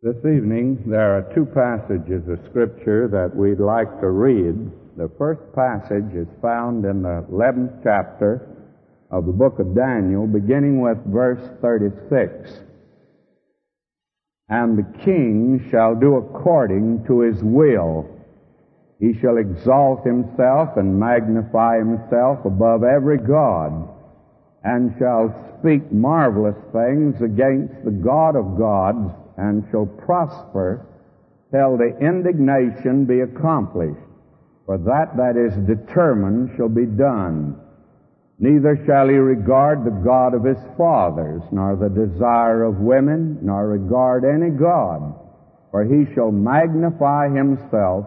This evening, there are two passages of Scripture that we'd like to read. The first passage is found in the 11th chapter of the book of Daniel, beginning with verse 36. And the king shall do according to his will. He shall exalt himself and magnify himself above every god, and shall speak marvelous things against the God of gods, and shall prosper till the indignation be accomplished. For that is determined shall be done. Neither shall he regard the God of his fathers, nor the desire of women, nor regard any god, for he shall magnify himself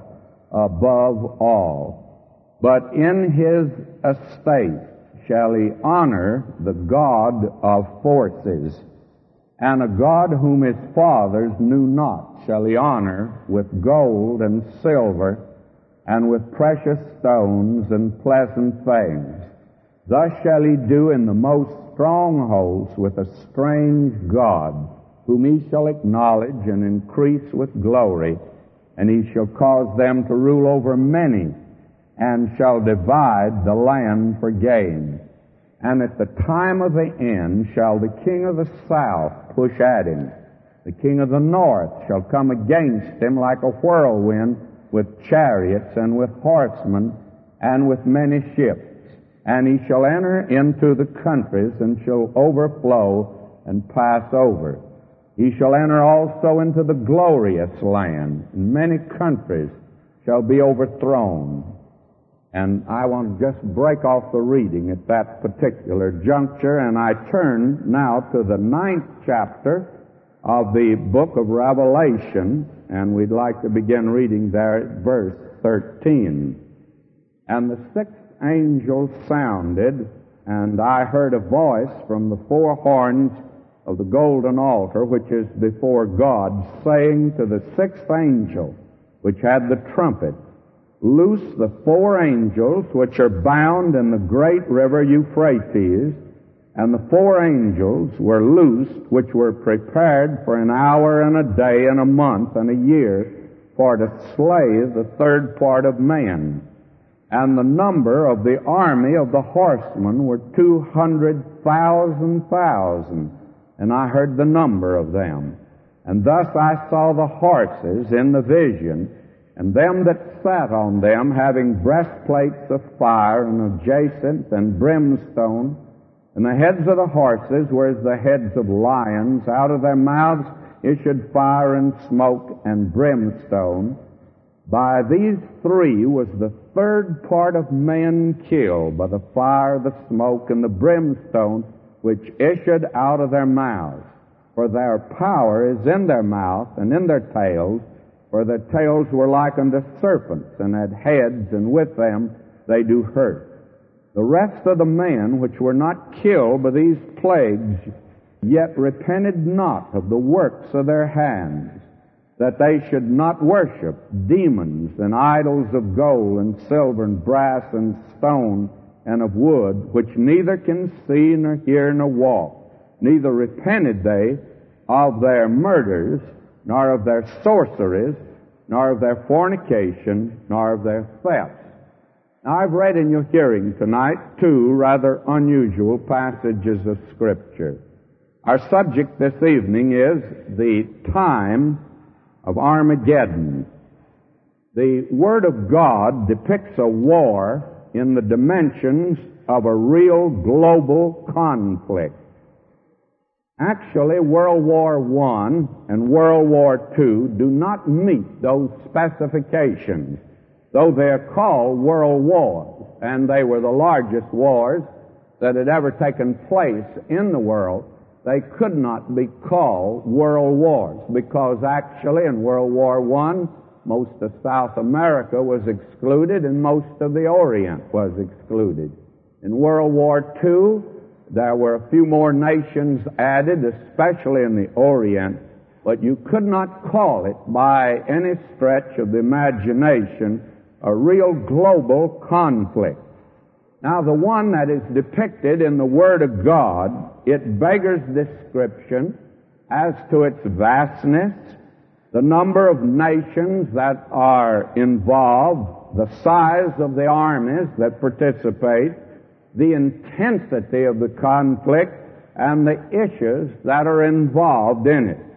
above all. But in his estate shall he honor the God of forces, and a God whom his fathers knew not shall he honor with gold and silver, and with precious stones and pleasant things. Thus shall he do in the most strongholds with a strange God, whom he shall acknowledge and increase with glory, and he shall cause them to rule over many, and shall divide the land for gain. And at the time of the end shall the king of the south push at him. The king of the north shall come against him like a whirlwind, with chariots and with horsemen and with many ships. And he shall enter into the countries and shall overflow and pass over. He shall enter also into the glorious land, and many countries shall be overthrown. And I want to just break off the reading at that particular juncture, and I turn now to the 9th chapter of the book of Revelation, and we'd like to begin reading there at verse 13. And the sixth angel sounded, and I heard a voice from the four horns of the golden altar, which is before God, saying to the sixth angel, which had the trumpet, Loose the four angels which are bound in the great river Euphrates. And the four angels were loosed, which were prepared for an hour and a day and a month and a year, for to slay the third part of men. And the number of the army of the horsemen were 200,000. And I heard the number of them. And thus I saw the horses in the vision, and them that sat on them, having breastplates of fire and of jacinth and brimstone, and the heads of the horses were as the heads of lions. Out of their mouths issued fire and smoke and brimstone. By these three was the third part of men killed, by the fire, the smoke, and the brimstone, which issued out of their mouths. For their power is in their mouth and in their tails, for their tails were like unto serpents, and had heads, and with them they do hurt. The rest of the men which were not killed by these plagues yet repented not of the works of their hands, that they should not worship demons and idols of gold and silver and brass and stone and of wood, which neither can see nor hear nor walk. Neither repented they of their murders, nor of their sorceries, nor of their fornication, nor of their thefts. Now, I've read in your hearing tonight two rather unusual passages of Scripture. Our subject this evening is the time of Armageddon. The Word of God depicts a war in the dimensions of a real global conflict. Actually, World War I and World War II do not meet those specifications, though they are called world wars, and they were the largest wars that had ever taken place in the world. They could not be called world wars, because actually in World War I, most of South America was excluded and most of the Orient was excluded. In World War II, there were a few more nations added, especially in the Orient, but you could not call it by any stretch of the imagination a real global conflict. Now, the one that is depicted in the Word of God, it beggars description as to its vastness, the number of nations that are involved, the size of the armies that participate, the intensity of the conflict, and the issues that are involved in it.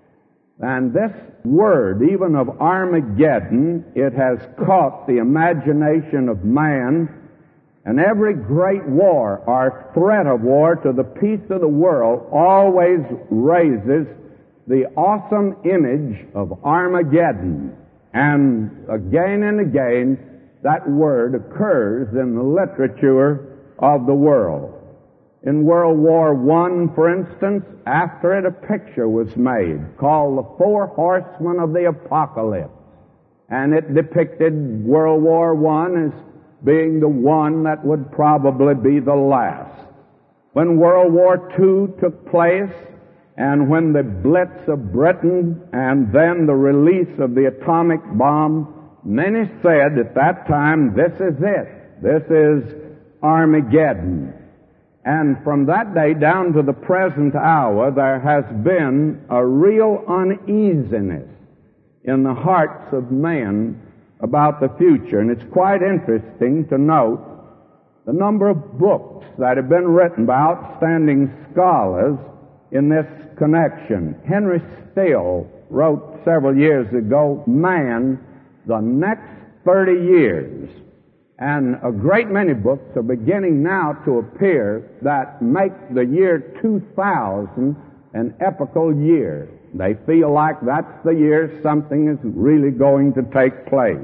And this word, even of Armageddon, it has caught the imagination of man, and every great war or threat of war to the peace of the world always raises the awesome image of Armageddon. And again, that word occurs in the literature of the world. In World War I, for instance, after it, a picture was made called The Four Horsemen of the Apocalypse. And it depicted World War I as being the one that would probably be the last. When World War II took place, and when the Blitz of Britain and then the release of the atomic bomb, many said at that time, this is it. This is Armageddon. And from that day down to the present hour, there has been a real uneasiness in the hearts of men about the future. And it's quite interesting to note the number of books that have been written by outstanding scholars in this connection. Henry Still wrote several years ago, Man, the Next 30 Years. And a great many books are beginning now to appear that make the year 2000 an epochal year. They feel like that's the year something is really going to take place.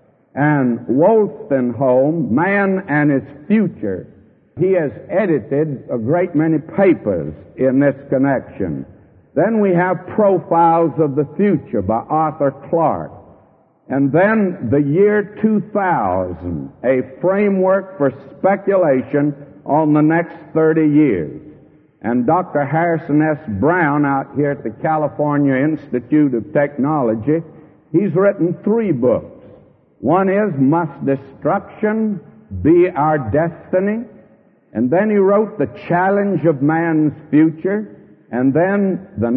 And Wolstenholme, Man and His Future, he has edited a great many papers in this connection. Then we have Profiles of the Future by Arthur Clarke. And then the year 2000, a framework for speculation on the next 30 years. And Dr. Harrison S. Brown out here at the California Institute of Technology, he's written 3 books. One is Must Destruction Be Our Destiny? And then he wrote The Challenge of Man's Future. And then the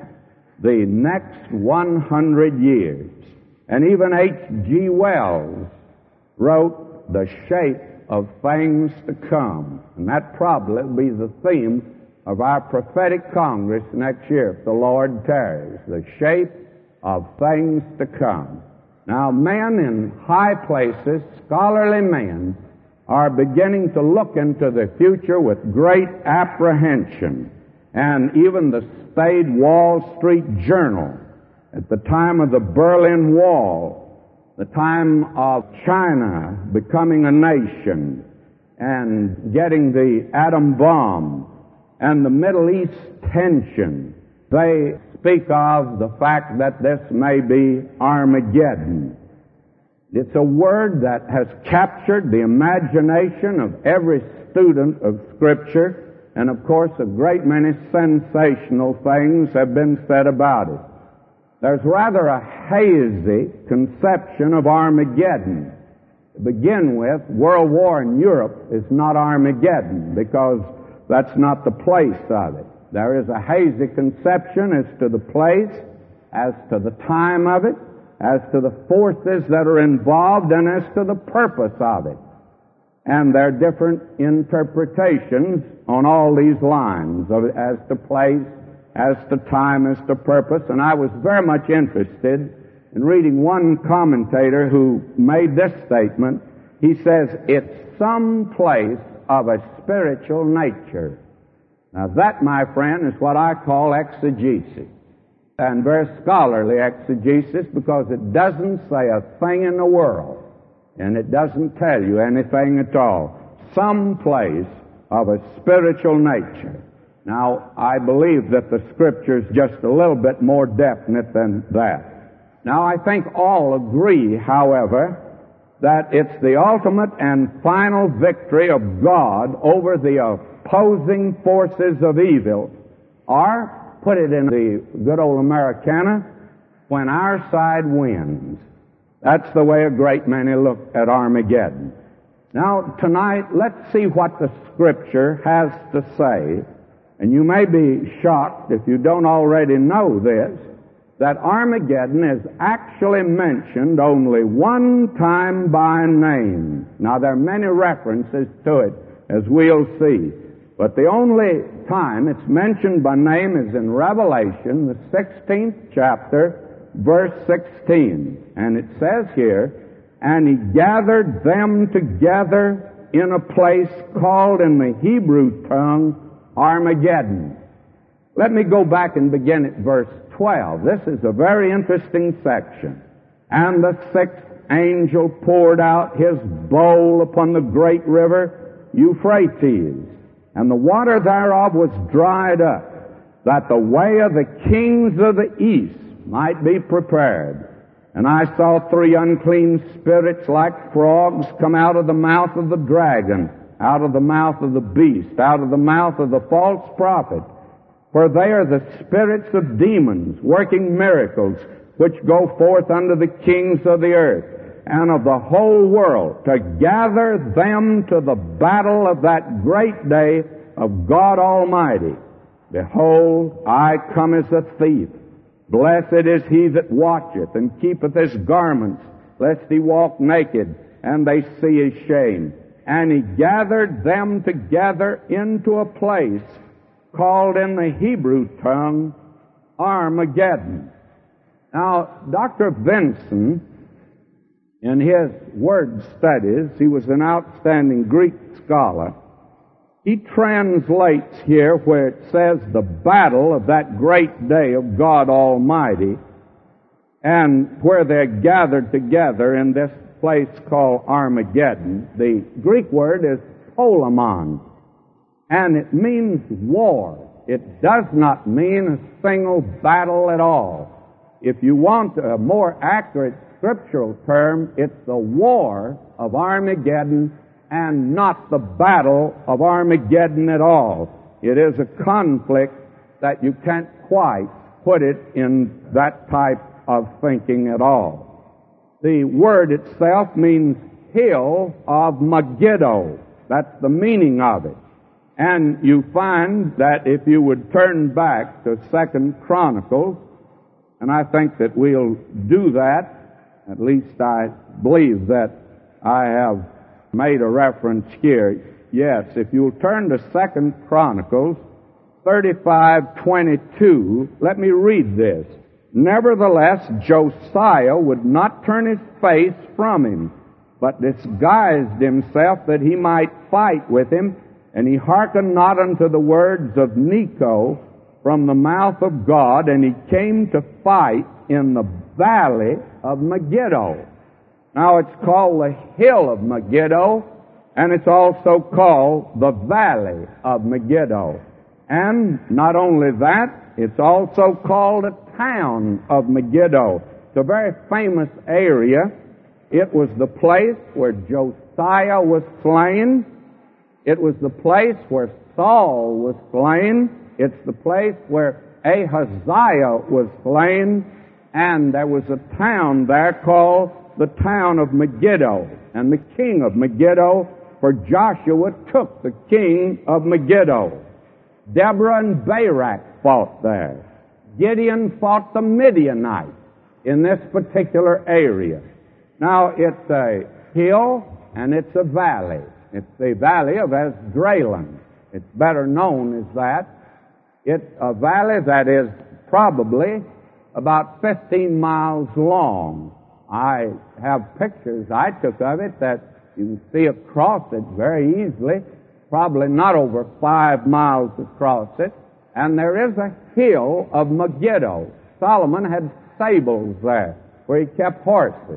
next 100 years. And even H.G. Wells wrote The Shape of Things to Come. And that probably will be the theme of our prophetic congress next year, if the Lord tarries. The shape of things to come. Now, men in high places, scholarly men, are beginning to look into the future with great apprehension. And even the staid Wall Street Journal, at the time of the Berlin Wall, the time of China becoming a nation and getting the atom bomb and the Middle East tension, they speak of the fact that this may be Armageddon. It's a word that has captured the imagination of every student of Scripture, and of course a great many sensational things have been said about it. There's rather a hazy conception of Armageddon. To begin with, World War in Europe is not Armageddon because that's not the place of it. There is a hazy conception as to the place, as to the time of it, as to the forces that are involved, and as to the purpose of it. And there are different interpretations on all these lines of it, as to place, as to time, as to purpose. And I was very much interested in reading one commentator who made this statement. He says, it's some place of a spiritual nature. Now that, my friend, is what I call exegesis. And very scholarly exegesis, because it doesn't say a thing in the world. And it doesn't tell you anything at all. Some place of a spiritual nature. Now, I believe that the Scripture is just a little bit more definite than that. Now, I think all agree, however, that it's the ultimate and final victory of God over the opposing forces of evil, or, put it in the good old Americana, when our side wins. That's the way a great many look at Armageddon. Now, tonight, let's see what the Scripture has to say. And you may be shocked, if you don't already know this, that Armageddon is actually mentioned only one time by name. Now, there are many references to it, as we'll see. But the only time it's mentioned by name is in Revelation, the 16th chapter, verse 16. And it says here, "And he gathered them together in a place called in the Hebrew tongue Armageddon." Let me go back and begin at verse 12. This is a very interesting section. "And the sixth angel poured out his bowl upon the great river Euphrates, and the water thereof was dried up, that the way of the kings of the east might be prepared. And I saw three unclean spirits like frogs come out of the mouth of the dragon, out of the mouth of the beast, out of the mouth of the false prophet. For they are the spirits of demons, working miracles, which go forth unto the kings of the earth and of the whole world, to gather them to the battle of that great day of God Almighty. Behold, I come as a thief. Blessed is he that watcheth and keepeth his garments, lest he walk naked, and they see his shame. And he gathered them together into a place called in the Hebrew tongue Armageddon." Now, Dr. Vinson, in his word studies, he was an outstanding Greek scholar, he translates here where it says the battle of that great day of God Almighty, and where they're gathered together in this place called Armageddon. The Greek word is polemon, and it means war. It does not mean a single battle at all. If you want a more accurate scriptural term, it's the war of Armageddon and not the battle of Armageddon at all. It is a conflict that you can't quite put it in that type of thinking at all. The word itself means hill of Megiddo. That's the meaning of it. And you find that if you would turn back to 2 Chronicles, and I think that we'll do that, at least I believe that I have made a reference here. Yes, if you'll turn to 2 Chronicles 35:22, let me read this. "Nevertheless, Josiah would not turn his face from him, but disguised himself that he might fight with him, and he hearkened not unto the words of Necho from the mouth of God, and he came to fight in the valley of Megiddo." Now, it's called the hill of Megiddo, and it's also called the valley of Megiddo. And not only that, it's also called a town of Megiddo. It's a very famous area. It was the place where Josiah was slain. It was the place where Saul was slain. It's the place where Ahaziah was slain. And there was a town there called the town of Megiddo, and the king of Megiddo, for Joshua took the king of Megiddo. Deborah and Barak fought there. Gideon fought the Midianites in this particular area. Now, it's a hill and it's a valley. It's the valley of Esdraelon. It's better known as that. It's a valley that is probably about 15 miles long. I have pictures I took of it that you can see across it very easily, probably not over 5 miles across it. And there is a hill of Megiddo. Solomon had stables there where he kept horses.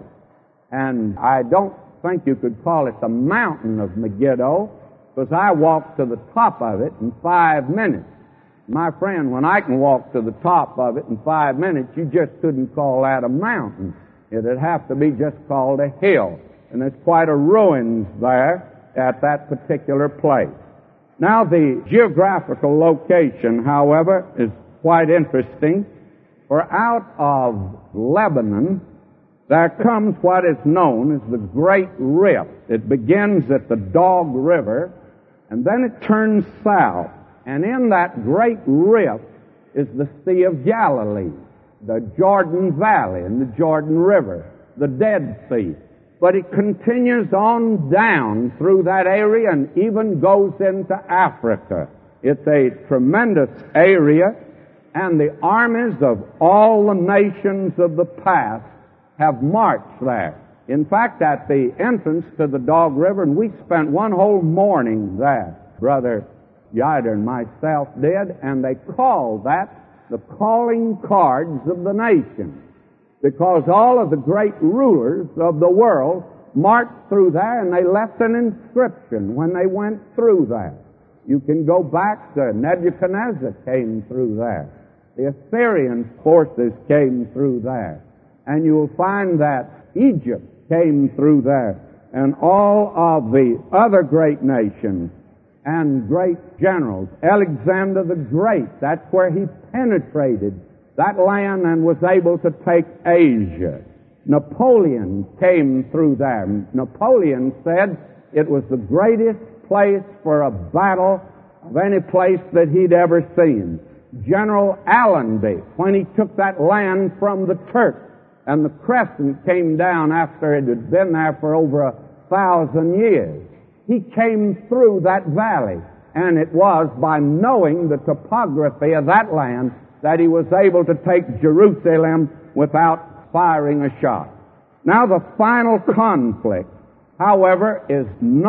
And I don't think you could call it the mountain of Megiddo, because I walked to the top of it in 5 minutes. My friend, when I can walk to the top of it in 5 minutes, you just couldn't call that a mountain. It'd have to be just called a hill. And there's quite a ruins there at that particular place. Now, the geographical location, however, is quite interesting. For out of Lebanon, there comes what is known as the Great Rift. It begins at the Dog River, and then it turns south. And in that Great Rift is the Sea of Galilee. the Jordan Valley and the Jordan River, the Dead Sea. But it continues on down through that area and even goes into Africa. It's a tremendous area, and the armies of all the nations of the past have marched there. In fact, at the entrance to the Dog River, and we spent one whole morning there, Brother Yider and myself did, and they called that the calling cards of the nation, because all of the great rulers of the world marched through there, and they left an inscription when they went through there. You can go back to Nebuchadnezzar came through there. The Assyrian forces came through there. And you will find that Egypt came through there, and all of the other great nations and great generals. Alexander the Great, that's where he penetrated that land and was able to take Asia. Napoleon came through there. Napoleon said it was the greatest place for a battle of any place that he'd ever seen. General Allenby, when he took that land from the Turks, and the crescent came down after it had been there for over 1,000 years, he came through that valley, and it was by knowing the topography of that land that he was able to take Jerusalem without firing a shot. Now, the final conflict, however, is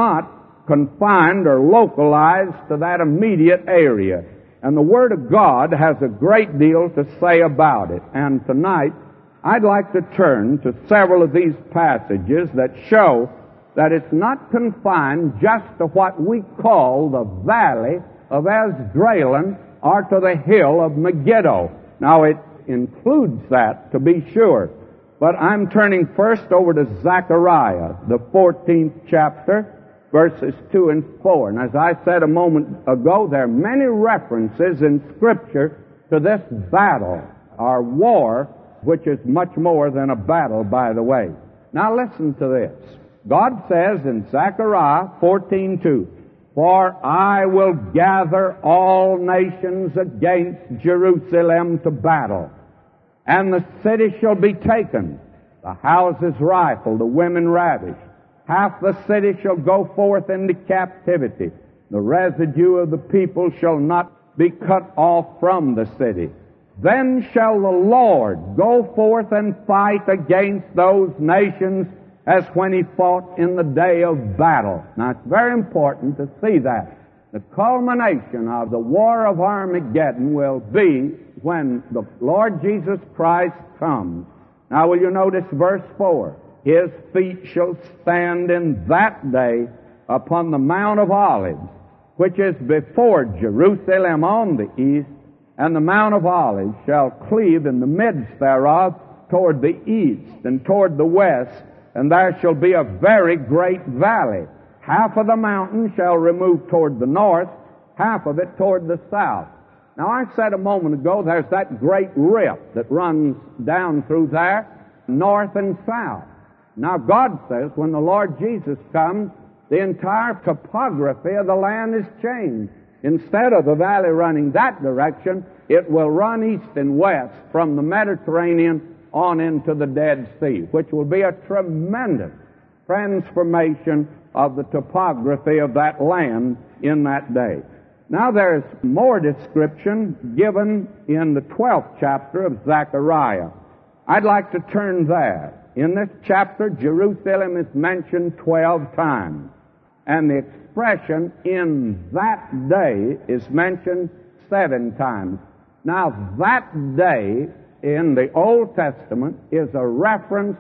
not confined or localized to that immediate area. And the Word of God has a great deal to say about it. And tonight, I'd like to turn to several of these passages that show that it's not confined just to what we call the valley of Esdraelon or to the hill of Megiddo. Now, it includes that, to be sure. But I'm turning first over to Zechariah, the 14th chapter, verses 2 and 4. And as I said a moment ago, there are many references in Scripture to this battle, or war, which is much more than a battle, by the way. Now listen to this. God says in Zechariah 14:2, "For I will gather all nations against Jerusalem to battle, and the city shall be taken, the houses rifled, the women ravished. Half the city shall go forth into captivity. The residue of the people shall not be cut off from the city. Then shall the Lord go forth and fight against those nations as when he fought in the day of battle." Now, it's very important to see that. The culmination of the war of Armageddon will be when the Lord Jesus Christ comes. Now, will you notice verse 4? "His feet shall stand in that day upon the Mount of Olives, which is before Jerusalem on the east, and the Mount of Olives shall cleave in the midst thereof toward the east and toward the west, and there shall be a very great valley. Half of the mountain shall remove toward the north, half of it toward the south." Now, I said a moment ago, there's that great rift that runs down through there, north and south. Now, God says when the Lord Jesus comes, the entire topography of the land is changed. Instead of the valley running that direction, it will run east and west from the Mediterranean on into the Dead Sea, which will be a tremendous transformation of the topography of that land in that day. Now, there's more description given in the 12th chapter of Zechariah. I'd like to turn there. In this chapter, Jerusalem is mentioned 12 times, and the expression "in that day" is mentioned 7 times. Now, that day in the Old Testament is a reference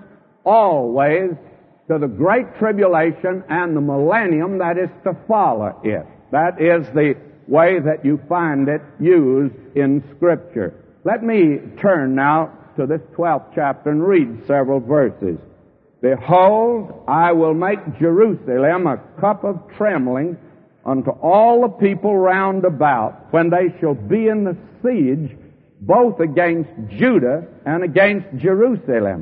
always to the Great Tribulation and the millennium that is to follow it. That is the way that you find it used in Scripture. Let me turn now to this 12th chapter and read several verses. "Behold, I will make Jerusalem a cup of trembling unto all the people round about, when they shall be in the siege, both against Judah and against Jerusalem.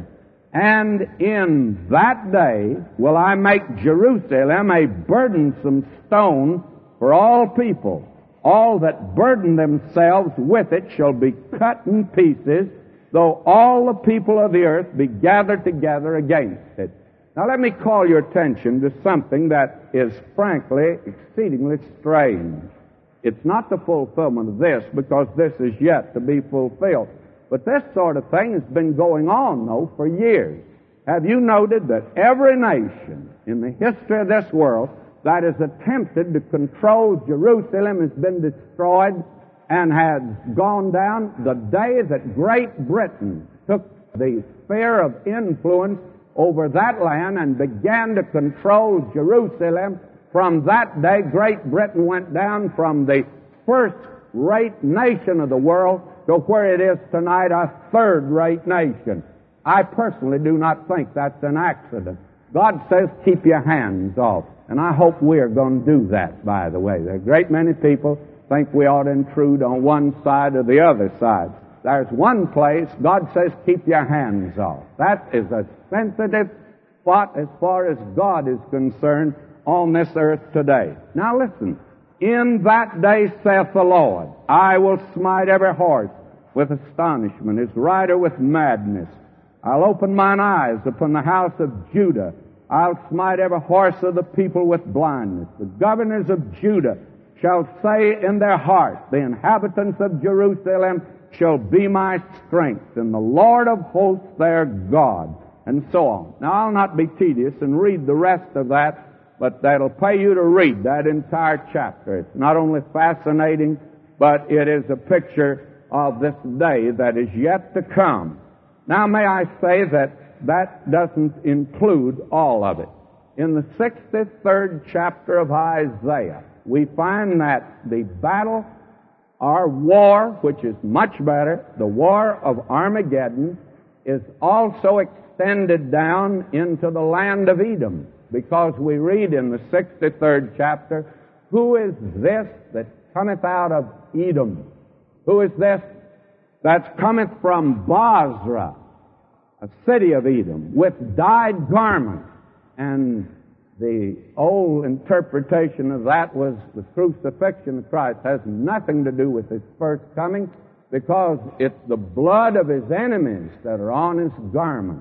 And in that day will I make Jerusalem a burdensome stone for all people. All that burden themselves with it shall be cut in pieces, though all the people of the earth be gathered together against it. Now let me call your attention to something that is frankly exceedingly strange. It's not the fulfillment of this, because this is yet to be fulfilled. But this sort of thing has been going on, though, for years. Have you noted that every nation in the history of this world that has attempted to control Jerusalem has been destroyed and has gone down? The day that Great Britain took the sphere of influence over that land and began to control Jerusalem, from that day Great Britain went down from the first-rate nation of the world to where it is tonight, a third-rate nation. I personally do not think that's an accident. God says, keep your hands off. And I hope we are going to do that, by the way. There are a great many people think we ought to intrude on one side or the other side. There's one place God says, keep your hands off. That is a sensitive spot as far as God is concerned on this earth today. Now listen. In that day, saith the Lord, I will smite every horse with astonishment, his rider with madness. I'll open mine eyes upon the house of Judah. I'll smite every horse of the people with blindness. The governors of Judah shall say in their hearts, the inhabitants of Jerusalem shall be my strength, and the Lord of hosts their God, and so on. Now, I'll not be tedious and read the rest of that, but that'll pay you to read that entire chapter. It's not only fascinating, but it is a picture of this day that is yet to come. Now, may I say that doesn't include all of it. In the 63rd chapter of Isaiah, we find that the battle or war, which is much better, the war of Armageddon, is also extended down into the land of Edom, because we read in the 63rd chapter, who is this that cometh out of Edom? Who is this that cometh from Bozrah, a city of Edom, with dyed garments? And the old interpretation of that was the crucifixion of Christ. It has nothing to do with his first coming, because it's the blood of his enemies that are on his garment.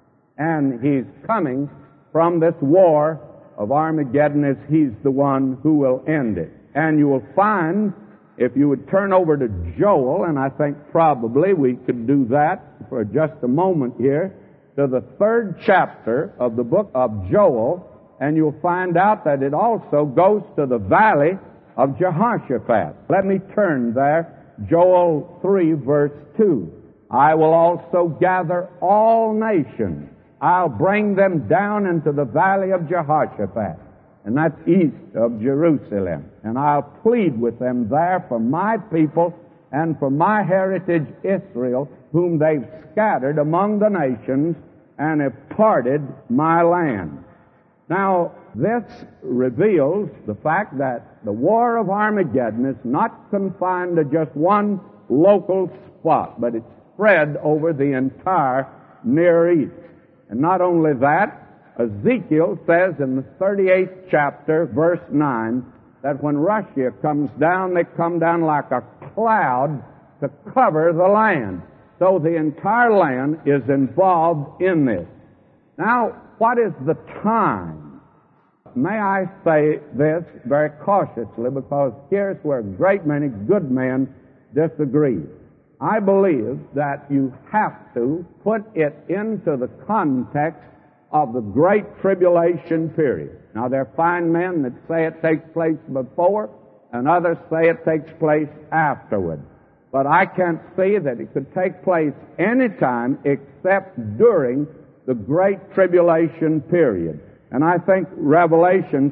And he's coming from this war of Armageddon as he's the one who will end it. And you will find, if you would turn over to Joel, and I think probably we could do that for just a moment here, to the 3rd chapter of the book of Joel, and you'll find out that it also goes to the valley of Jehoshaphat. Let me turn there. Joel 3, verse 2. I will also gather all nations. I'll bring them down into the valley of Jehoshaphat, and that's east of Jerusalem. And I'll plead with them there for my people and for my heritage Israel, whom they've scattered among the nations and have parted my land. Now, this reveals the fact that the war of Armageddon is not confined to just one local spot, but it's spread over the entire Near East. And not only that, Ezekiel says in the 38th chapter, verse 9, that when Russia comes down, they come down like a cloud to cover the land. So the entire land is involved in this. Now, what is the time? May I say this very cautiously, because here's where a great many good men disagree. I believe that you have to put it into the context of the Great Tribulation period. Now, there are fine men that say it takes place before, and others say it takes place afterward. But I can't see that it could take place any time except during the Great Tribulation period. And I think Revelation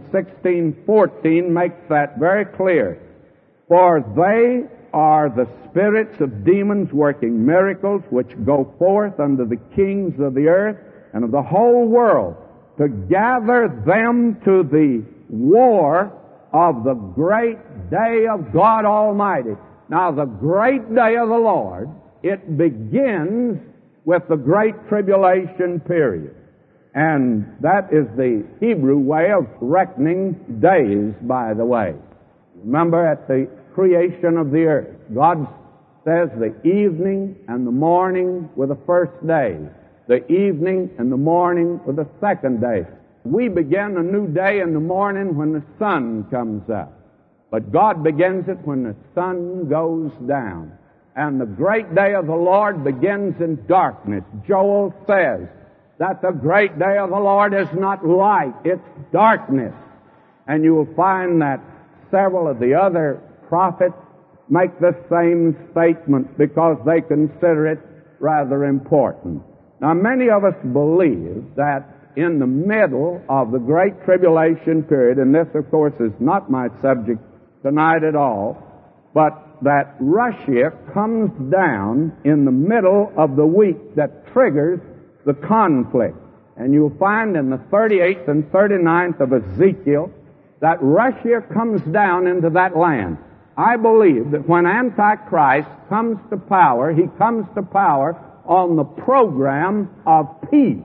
16:14 makes that very clear. For they are the spirits of demons working miracles, which go forth unto the kings of the earth and of the whole world, to gather them to the war of the great day of God Almighty. Now, the great day of the Lord, it begins with the Great Tribulation period. And that is the Hebrew way of reckoning days, by the way. Remember, at the creation of the earth, God says the evening and the morning were the first day. The evening and the morning were the second day. We begin a new day in the morning when the sun comes up. But God begins it when the sun goes down. And the great day of the Lord begins in darkness. Joel says that the great day of the Lord is not light, it's darkness. And you will find that several of the other prophets make the same statement because they consider it rather important. Now, many of us believe that in the middle of the Great Tribulation period, and this, of course, is not my subject tonight at all, but that Russia comes down in the middle of the week that triggers the conflict. And you'll find in the 38th and 39th of Ezekiel that Russia comes down into that land. I believe that when Antichrist comes to power, he comes to power on the program of peace.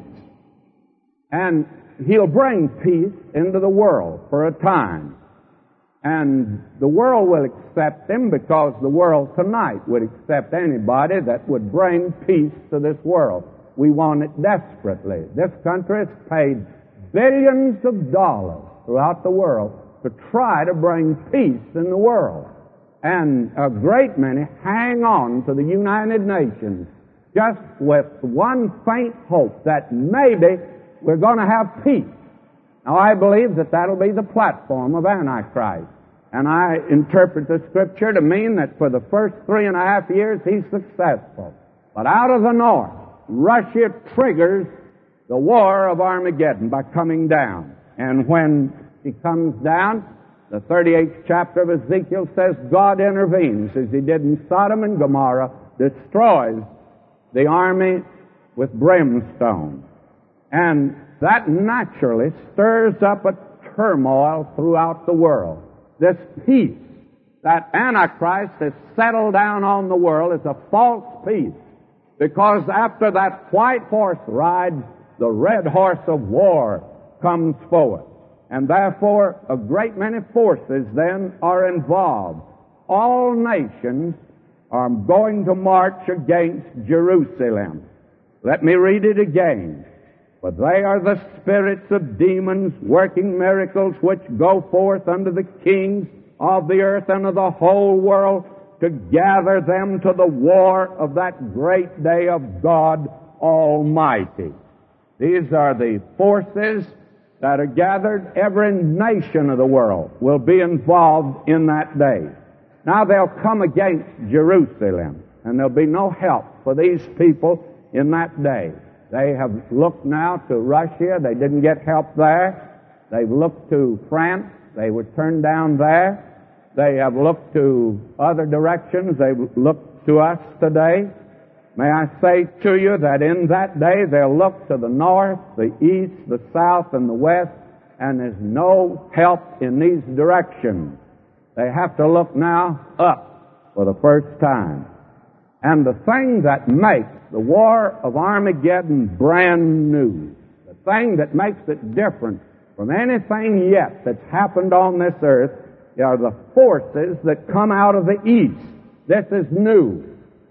And he'll bring peace into the world for a time. And the world will accept him because the world tonight would accept anybody that would bring peace to this world. We want it desperately. This country has paid billions of dollars throughout the world to try to bring peace in the world. And a great many hang on to the United Nations just with one faint hope that maybe we're going to have peace. Now, I believe that that'll be the platform of Antichrist. And I interpret the Scripture to mean that for the first 3.5 years, he's successful. But out of the north, Russia triggers the war of Armageddon by coming down. And when he comes down, the 38th chapter of Ezekiel says God intervenes, as he did in Sodom and Gomorrah, destroys the army with brimstone. And that naturally stirs up a turmoil throughout the world. This peace that Antichrist has settled down on the world is a false peace, because after that white horse rides, the red horse of war comes forward. And therefore, a great many forces then are involved. All nations are going to march against Jerusalem. Let me read it again. For they are the spirits of demons working miracles which go forth unto the kings of the earth and of the whole world to gather them to the war of that great day of God Almighty. These are the forces that are gathered. Every nation of the world will be involved in that day. Now they'll come against Jerusalem, and there'll be no help for these people in that day. They have looked now to Russia. They didn't get help there. They've looked to France. They were turned down there. They have looked to other directions. They've looked to us today. May I say to you that in that day they'll look to the north, the east, the south, and the west, and there's no help in these directions. They have to look now up for the first time. And the thing that makes the war of Armageddon brand new, the thing that makes it different from anything yet that's happened on this earth, are the forces that come out of the east. This is new.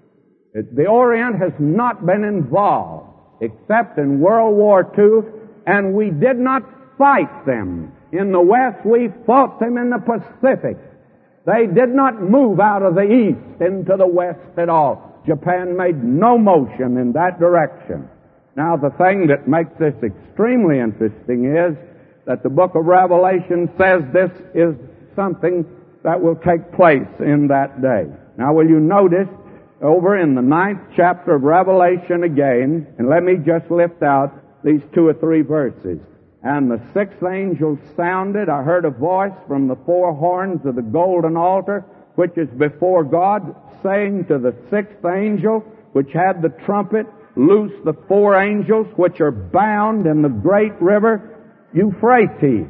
The Orient has not been involved except in World War II, and we did not fight them. In the West, we fought them in the Pacific. They did not move out of the east into the west at all. Japan made no motion in that direction. Now, the thing that makes this extremely interesting is that the book of Revelation says this is something that will take place in that day. Now, will you notice over in the 9th chapter of Revelation again, and let me just lift out these 2 or 3 verses. And the 6th angel sounded. I heard a voice from the 4 horns of the golden altar, which is before God, saying to the 6th angel, which had the trumpet, loose the 4 angels which are bound in the great river Euphrates.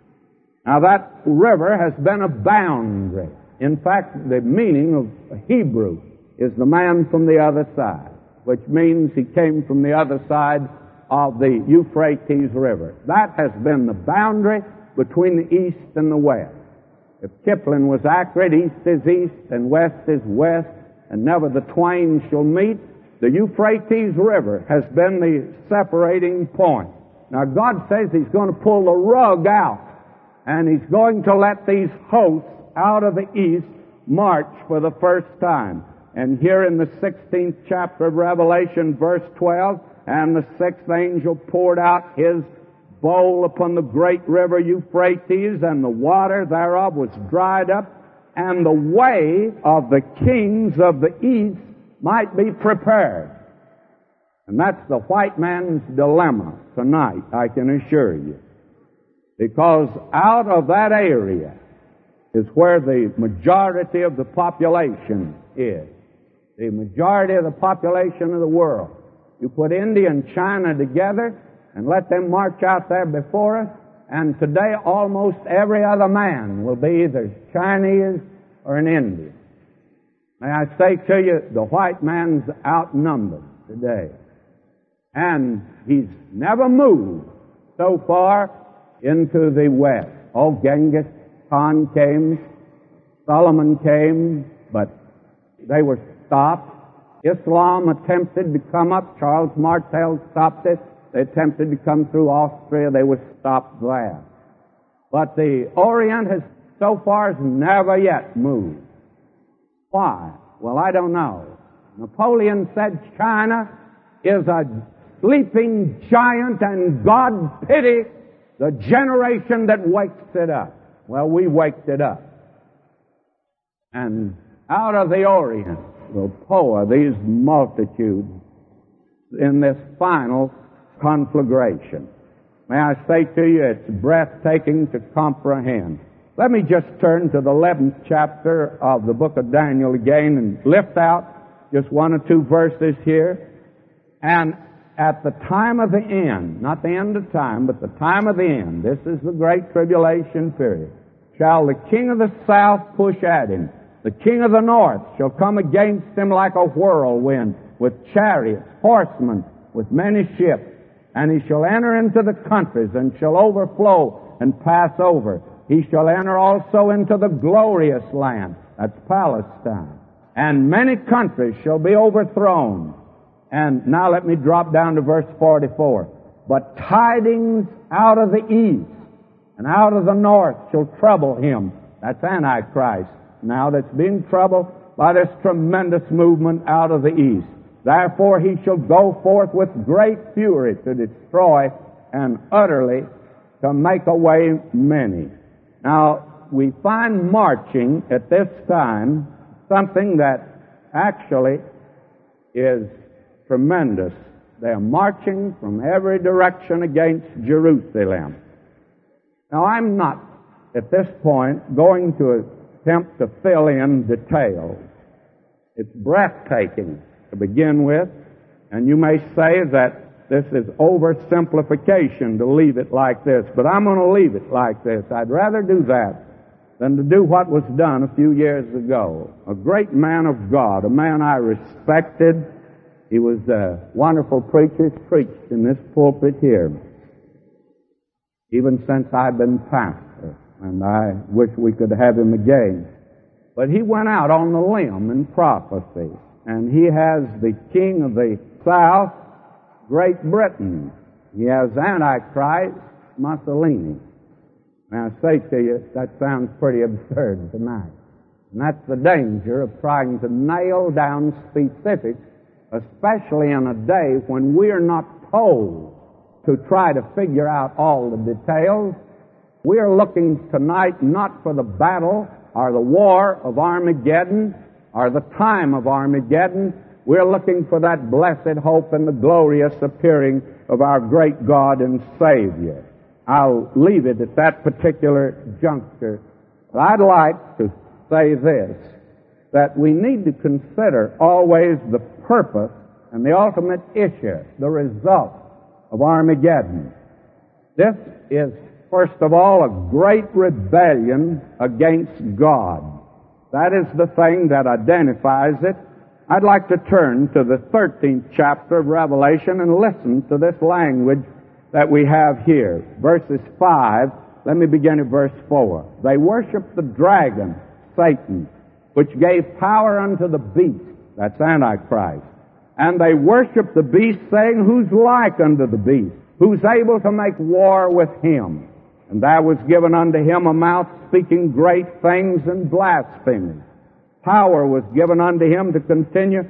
Now that river has been a boundary. In fact, the meaning of Hebrew is the man from the other side, which means he came from the other side of the Euphrates River. That has been the boundary between the east and the west. If Kipling was accurate, east is east and west is west, and never the twain shall meet. The Euphrates River has been the separating point. Now God says He's going to pull the rug out, and He's going to let these hosts out of the east march for the first time. And here in the 16th chapter of Revelation, verse 12, and the sixth angel poured out his bowl upon the great river Euphrates, and the water thereof was dried up, and the way of the kings of the east might be prepared. And that's the white man's dilemma tonight, I can assure you. Because out of that area is where the majority of the population is. The majority of the population of the world. You put India and China together and let them march out there before us, and today almost every other man will be either Chinese or an Indian. May I say to you, the white man's outnumbered today. And he's never moved so far into the west. Oh, Genghis Khan came, Solomon came, but they were stopped. Islam attempted to come up. Charles Martel stopped it. They attempted to come through Austria. They were stopped there. But the Orient has so far never yet moved. Why? Well, I don't know. Napoleon said China is a sleeping giant, and God pity the generation that wakes it up. Well, we waked it up. And out of the Orient will pour these multitudes in this final conflagration. May I say to you, it's breathtaking to comprehend. Let me just turn to the 11th chapter of the book of Daniel again and lift out just one or two verses here. And at the time of the end, not the end of time, but the time of the end, this is the great tribulation period, shall the king of the south push at him. The king of the north shall come against him like a whirlwind, with chariots, horsemen, with many ships. And he shall enter into the countries, and shall overflow and pass over. He shall enter also into the glorious land, that's Palestine. And many countries shall be overthrown. And now let me drop down to verse 44. But tidings out of the east and out of the north shall trouble him. That's Antichrist now that's being troubled by this tremendous movement out of the east. Therefore he shall go forth with great fury to destroy and utterly to make away many. Now, we find marching at this time something that actually is tremendous. They're marching from every direction against Jerusalem. Now, I'm not, at this point, going to attempt to fill in details. It's breathtaking to begin with, and you may say that this is oversimplification to leave it like this, but I'm going to leave it like this. I'd rather do that than to do what was done a few years ago. A great man of God, a man I respected. He was a wonderful preacher, preached in this pulpit here, even since I've been pastor, and I wish we could have him again. But he went out on the limb in prophecy, and he has the king of the south, Great Britain. He has Antichrist, Mussolini. Now, I say to you, that sounds pretty absurd tonight. And that's the danger of trying to nail down specifics, especially in a day when we're not told to try to figure out all the details. We're looking tonight not for the battle or the war of Armageddon or the time of Armageddon. We're looking for that blessed hope and the glorious appearing of our great God and Savior. I'll leave it at that particular juncture. But I'd like to say this, that we need to consider always the purpose and the ultimate issue, the result of Armageddon. This is, first of all, a great rebellion against God. That is the thing that identifies it. I'd like to turn to the 13th chapter of Revelation and listen to this language that we have here. Verses 5, let me begin at verse 4. They worship the dragon, Satan, which gave power unto the beast, That's Antichrist. And they worship the beast, saying, Who's like unto the beast? Who's able to make war with him? And there was given unto him a mouth speaking great things and blasphemy. Power was given unto him to continue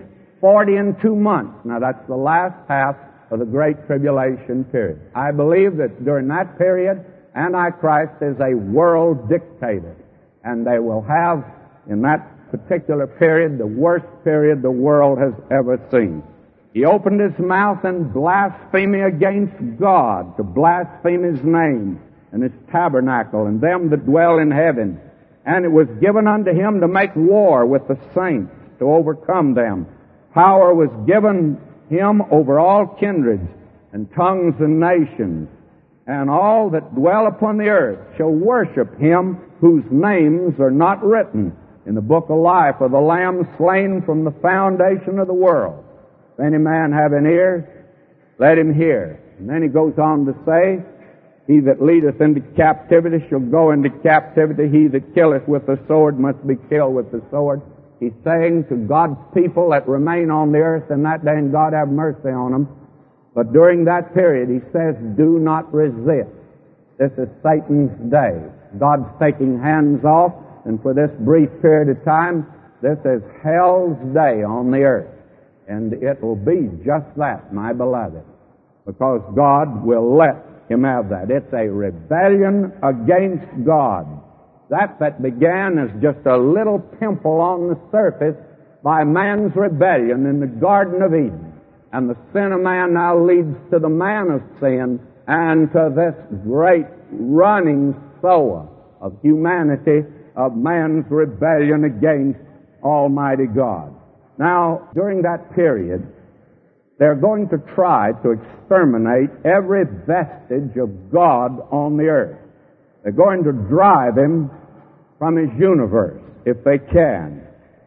42 months. Now that's the last half of the Great Tribulation period. I believe that during that period, Antichrist is a world dictator. And they will have, in that particular period, the worst period the world has ever seen. He opened his mouth in blasphemy against God, to blaspheme his name and his tabernacle and them that dwell in heaven. And it was given unto him to make war with the saints, to overcome them. Power was given him over all kindreds and tongues and nations. And all that dwell upon the earth shall worship him whose names are not written in the book of life of the Lamb slain from the foundation of the world. If any man have an ear, let him hear. And then he goes on to say, He that leadeth into captivity shall go into captivity. He that killeth with the sword must be killed with the sword. He's saying to God's people that remain on the earth in that day, and God have mercy on them. But during that period, he says, do not resist. This is Satan's day. God's taking hands off, and for this brief period of time, this is hell's day on the earth. And it will be just that, my beloved, because God will let him have that. It's a rebellion against God. That began as just a little pimple on the surface by man's rebellion in the Garden of Eden. And the sin of man now leads to the man of sin and to this great running sower of humanity, of man's rebellion against Almighty God. Now, during that period, they're going to try to exterminate every vestige of God on the earth. They're going to drive him from his universe, if they can.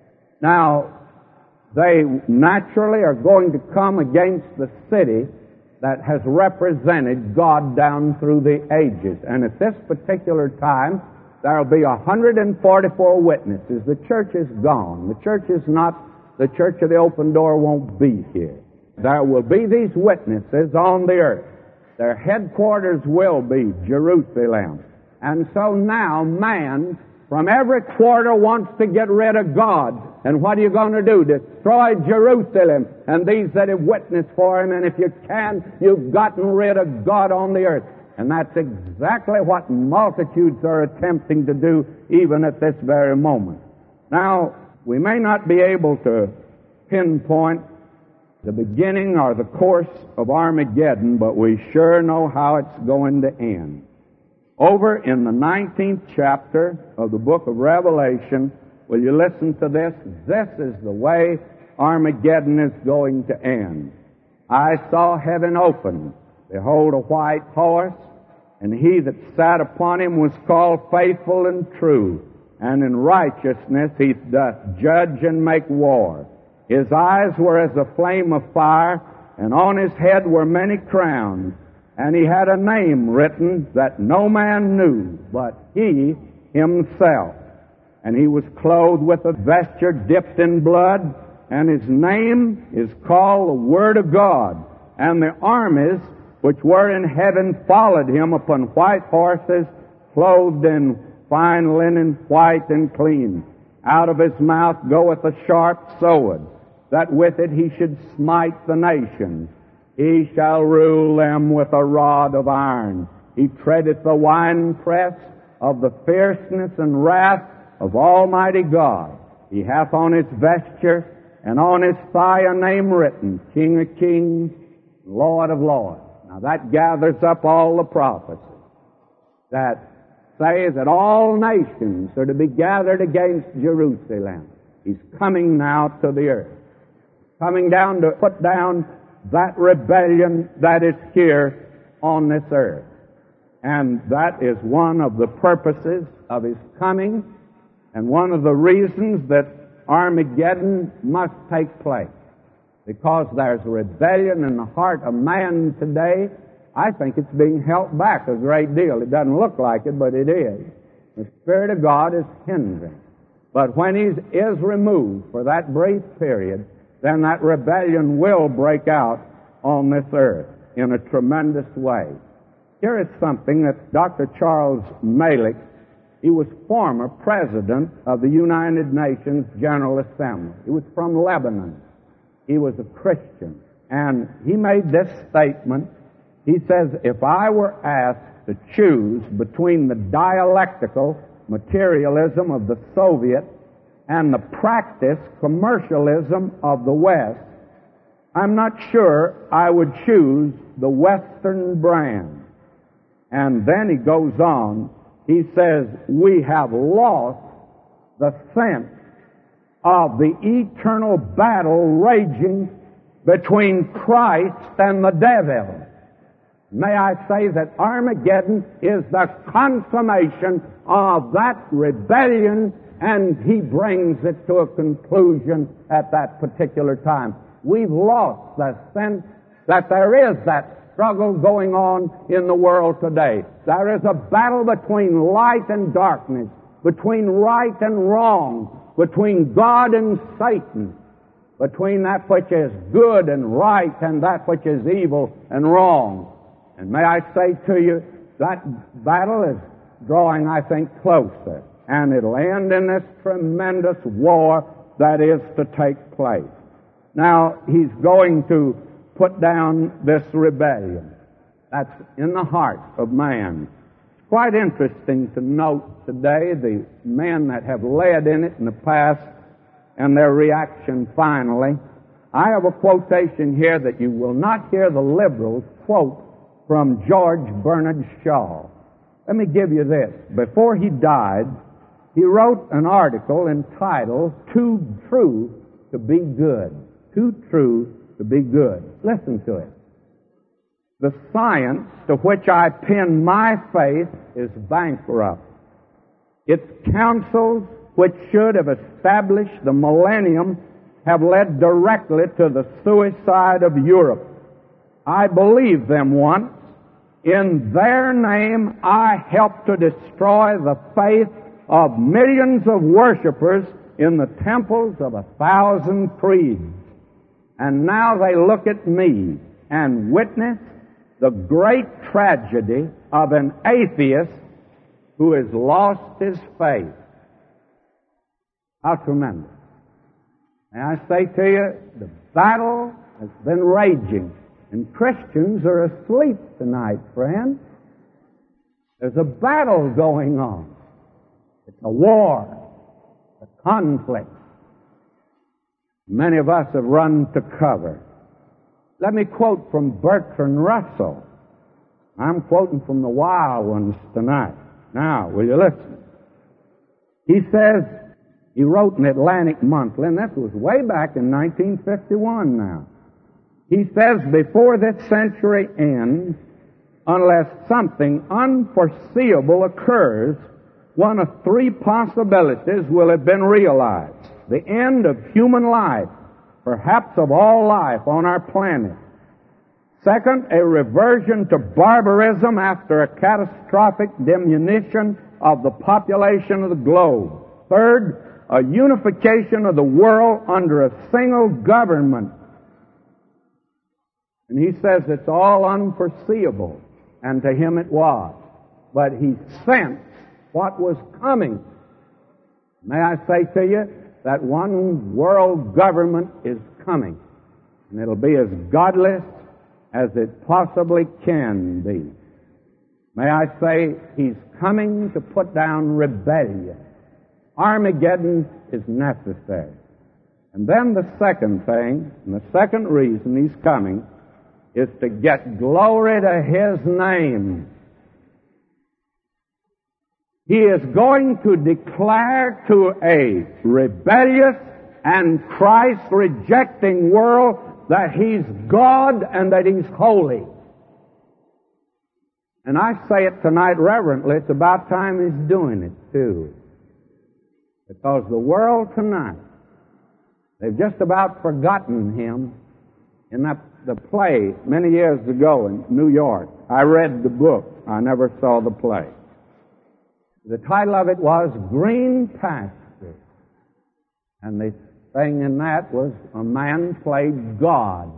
Now, they naturally are going to come against the city that has represented God down through the ages. And at this particular time, there will be 144 witnesses. The church is gone. The church is not, the church of the open door won't be here. There will be these witnesses on the earth. Their headquarters will be Jerusalem. And so now man from every quarter wants to get rid of God. And what are you going to do? Destroy Jerusalem and these that have witnessed for him. And if you can, you've gotten rid of God on the earth. And that's exactly what multitudes are attempting to do even at this very moment. Now, we may not be able to pinpoint the beginning or the course of Armageddon, but we sure know how it's going to end. Over in the 19th chapter of the book of Revelation, will you listen to this? This is the way Armageddon is going to end. I saw heaven open. Behold, a white horse, and he that sat upon him was called Faithful and True, and in righteousness he doth judge and make war. His eyes were as a flame of fire, and on his head were many crowns. And he had a name written that no man knew but he himself. And he was clothed with a vesture dipped in blood, and his name is called the Word of God. And the armies which were in heaven followed him upon white horses, clothed in fine linen, white and clean. Out of his mouth goeth a sharp sword, that with it he should smite the nations. He shall rule them with a rod of iron. He treadeth the winepress of the fierceness and wrath of Almighty God. He hath on his vesture and on his thigh a name written, King of Kings, Lord of Lords. Now that gathers up all the prophecies that say that all nations are to be gathered against Jerusalem. He's coming now to the earth, coming down to put down that rebellion that is here on this earth. And that is one of the purposes of his coming and one of the reasons that Armageddon must take place. Because there's rebellion in the heart of man today. I think it's being held back a great deal. It doesn't look like it, but it is. The Spirit of God is hindering. But when he is removed for that brief period, then that rebellion will break out on this earth in a tremendous way. Here is something that Dr. Charles Malik, he was former president of the United Nations General Assembly. He was from Lebanon. He was a Christian. And he made this statement. He says, if I were asked to choose between the dialectical materialism of the Soviet and the practice commercialism of the West, I'm not sure I would choose the Western brand. And then he goes on, he says, we have lost the sense of the eternal battle raging between Christ and the devil. May I say that Armageddon is the consummation of that rebellion, and he brings it to a conclusion at that particular time. We've lost the sense that there is that struggle going on in the world today. There is a battle between light and darkness, between right and wrong, between God and Satan, between that which is good and right and that which is evil and wrong. And may I say to you, that battle is drawing, I think, closer. And it'll end in this tremendous war that is to take place. Now, he's going to put down this rebellion that's in the heart of man. It's quite interesting to note today the men that have led in it in the past and their reaction finally. I have a quotation here that you will not hear the liberals quote from George Bernard Shaw. Let me give you this. Before he died, he wrote an article entitled, Too True to Be Good. Too True to Be Good. Listen to it. The science to which I pin my faith is bankrupt. Its counsels, which should have established the millennium, have led directly to the suicide of Europe. I believed them once. In their name, I helped to destroy the faith of millions of worshipers in the temples of 1,000 creeds. And now they look at me and witness the great tragedy of an atheist who has lost his faith. How tremendous. May I say to you, the battle has been raging, and Christians are asleep tonight, friend. There's a battle going on. It's a war, a conflict. Many of us have run to cover. Let me quote from Bertrand Russell. I'm quoting from the wild ones tonight. Now, will you listen? He says, he wrote in Atlantic Monthly, and this was way back in 1951 now. He says, before this century ends, unless something unforeseeable occurs, one of three possibilities will have been realized. The end of human life, perhaps of all life on our planet. Second, a reversion to barbarism after a catastrophic diminution of the population of the globe. Third, a unification of the world under a single government. And he says it's all unforeseeable, and to him it was. But he sensed what was coming. May I say to you that one world government is coming, and it'll be as godless as it possibly can be. May I say he's coming to put down rebellion. Armageddon is necessary. And then the second thing, and the second reason he's coming, is to get glory to his name. He is going to declare to a rebellious and Christ-rejecting world that he's God and that he's holy. And I say it tonight reverently, it's about time he's doing it too. Because the world tonight, they've just about forgotten him. In the play many years ago in New York, I read the book. I never saw the play. The title of it was Green Pastures. And the thing in that was a man played God.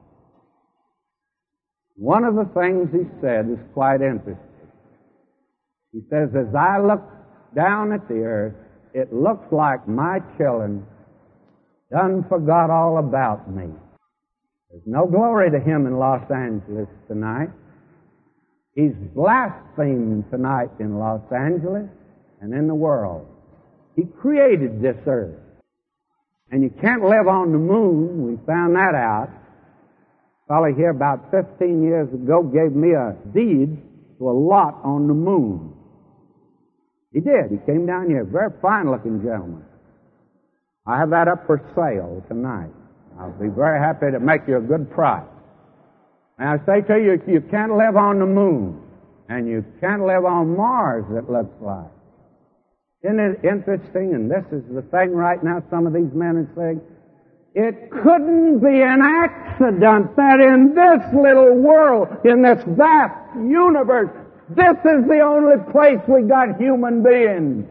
One of the things he said is quite interesting. He says, as I look down at the earth, it looks like my children done forgot all about me. There's no glory to him in Los Angeles tonight. He's blasphemed tonight in Los Angeles and in the world. He created this earth. And you can't live on the moon. We found that out. A fellow here about 15 years ago gave me a deed to a lot on the moon. He did. He came down here. Very fine-looking gentleman. I have that up for sale tonight. I'll be very happy to make you a good price. And I say to you, you can't live on the moon. And you can't live on Mars, it looks like. Isn't it interesting? And this is the thing right now, some of these men are saying, it couldn't be an accident that in this little world, in this vast universe, this is the only place we got human beings.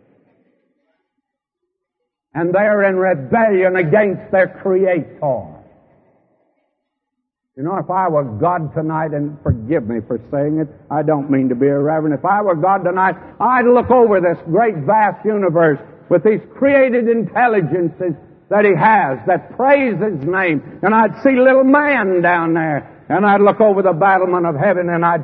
And they're in rebellion against their Creator. You know, if I were God tonight, and forgive me for saying it, I don't mean to be irreverent. If I were God tonight, I'd look over this great vast universe with these created intelligences that He has, that praise His name, and I'd see little man down there, and I'd look over the battlement of heaven, and I'd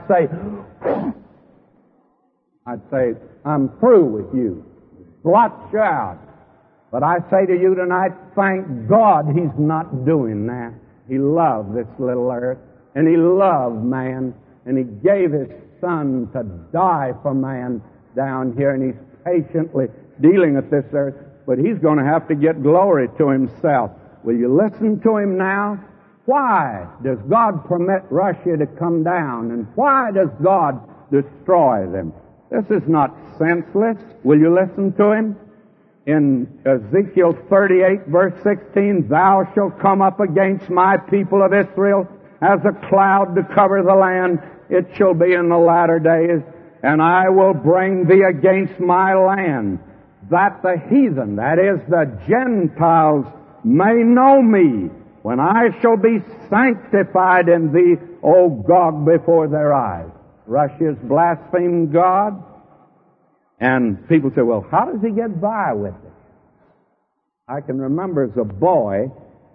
say, I'm through with you. Blot you out. But I say to you tonight, thank God He's not doing that. He loved this little earth, and He loved man, and He gave His Son to die for man down here, and He's patiently dealing with this earth, but He's going to have to get glory to Himself. Will you listen to Him now? Why does God permit Russia to come down, and why does God destroy them? This is not senseless. Will you listen to Him? In Ezekiel 38, verse 16, thou shalt come up against my people of Israel as a cloud to cover the land. It shall be in the latter days, and I will bring thee against my land, that the heathen, that is, the Gentiles, may know me, when I shall be sanctified in thee, O Gog, before their eyes. Russia's blasphemed God. And people say, well, how does he get by with it? I can remember as a boy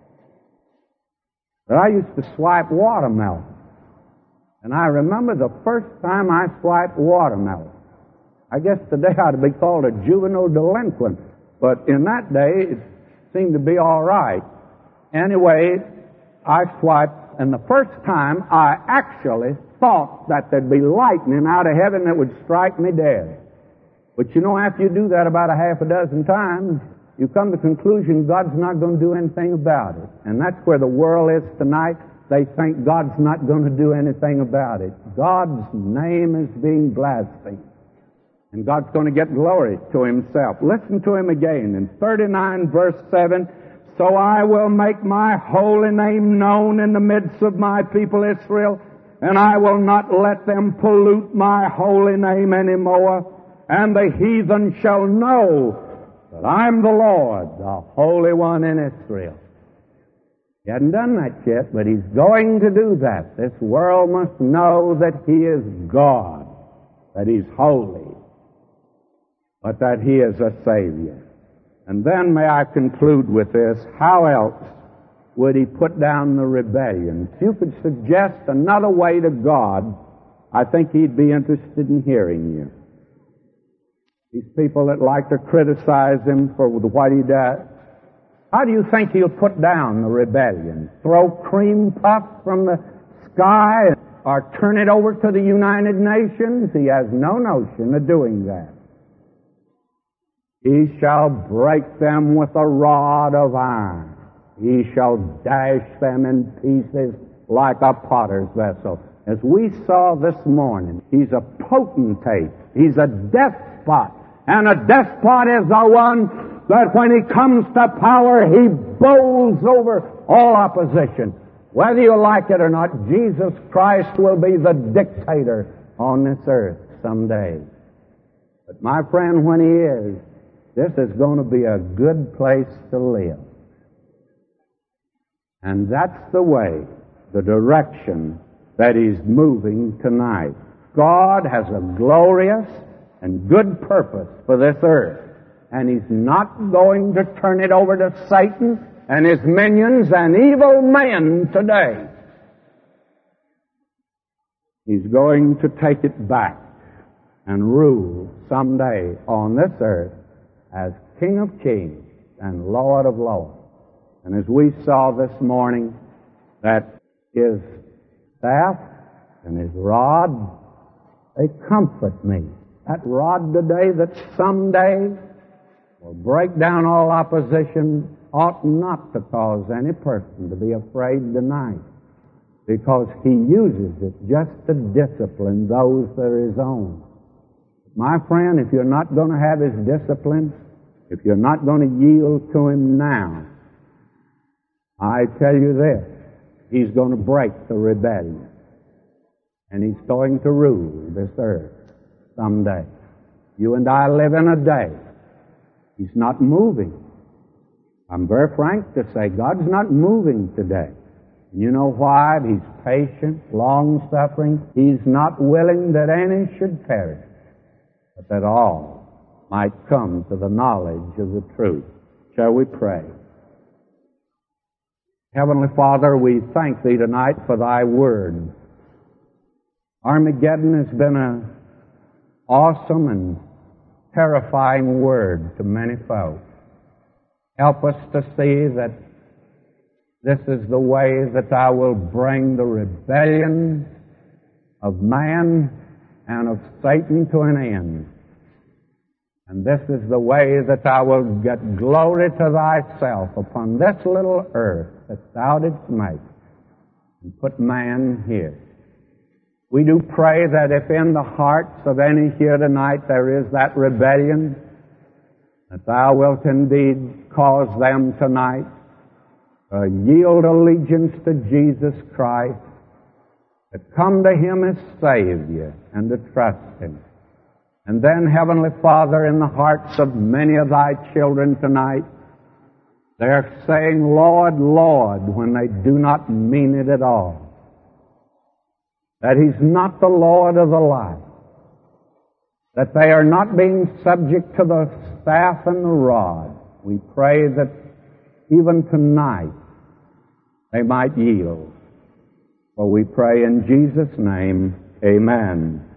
that I used to swipe watermelon. And I remember the first time I swiped watermelon. I guess today I'd be called a juvenile delinquent. But in that day, it seemed to be all right. Anyway, I swiped, and the first time I actually thought that there'd be lightning out of heaven that would strike me dead. But you know, after you do that about a half a dozen times, you come to the conclusion God's not going to do anything about it. And that's where the world is tonight. They think God's not going to do anything about it. God's name is being blasphemed. And God's going to get glory to Himself. Listen to Him again in 39 verse 7. So I will make my holy name known in the midst of my people Israel, and I will not let them pollute my holy name anymore. And the heathen shall know that I'm the Lord, the Holy One in Israel. He hasn't done that yet, but He's going to do that. This world must know that He is God, that He's holy, but that He is a Savior. And then may I conclude with this, how else would He put down the rebellion? If you could suggest another way to God, I think He'd be interested in hearing you. These people that like to criticize Him for what He does. How do you think He'll put down the rebellion? Throw cream puffs from the sky or turn it over to the United Nations? He has no notion of doing that. He shall break them with a rod of iron. He shall dash them in pieces like a potter's vessel. As we saw this morning, He's a potentate. He's a despot. And a despot is the one that when he comes to power, he bowls over all opposition. Whether you like it or not, Jesus Christ will be the dictator on this earth someday. But my friend, when He is, This is going to be a good place to live. And that's the way, the direction that He's moving tonight. God has a glorious and good purpose for this earth. And He's not going to turn it over to Satan and his minions and evil men today. He's going to take it back and rule someday on this earth as King of Kings and Lord of Lords. And as we saw this morning, that His staff and His rod, they comfort me. That rod today that someday will break down all opposition ought not to cause any person to be afraid tonight, because He uses it just to discipline those that are His own. My friend, if you're not going to have His discipline, if you're not going to yield to Him now, I tell you this, He's going to break the rebellion. And He's going to rule this earth someday. You and I live in a day. He's not moving. I'm very frank to say, God's not moving today. You know why? He's patient, long-suffering. He's not willing that any should perish, but that all might come to the knowledge of the truth. Shall we pray? Heavenly Father, we thank Thee tonight for Thy Word. Armageddon has been an awesome and terrifying word to many folks. Help us to see that this is the way that Thou will bring the rebellion of man and of Satan to an end. And this is the way that Thou wilt get glory to Thyself upon this little earth that Thou didst make and put man here. We do pray that if in the hearts of any here tonight there is that rebellion, that Thou wilt indeed cause them tonight to yield allegiance to Jesus Christ, to come to Him as Savior and to trust Him. And then, Heavenly Father, in the hearts of many of Thy children tonight, they're saying, Lord, Lord, when they do not mean it at all. That He's not the Lord of the life. That they are not being subject to the staff and the rod. We pray that even tonight they might yield. For we pray in Jesus' name, amen.